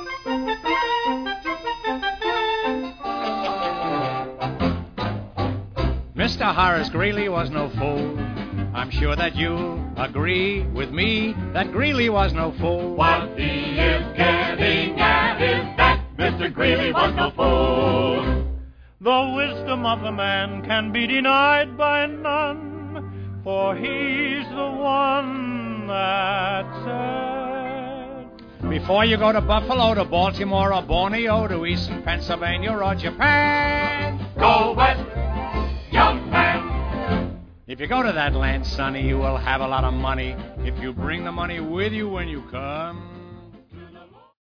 Mr. Horace Greeley was no fool. I'm sure that you'll agree with me that Greeley was no fool. What he is getting at is that Mr. Greeley was no fool. The wisdom of the man can be denied by none, for he's the one that said, before you go to Buffalo, to Baltimore, or Borneo, to Eastern Pennsylvania, or Japan, go west, young man. If you go to that land, sonny, you will have a lot of money if you bring the money with you when you come.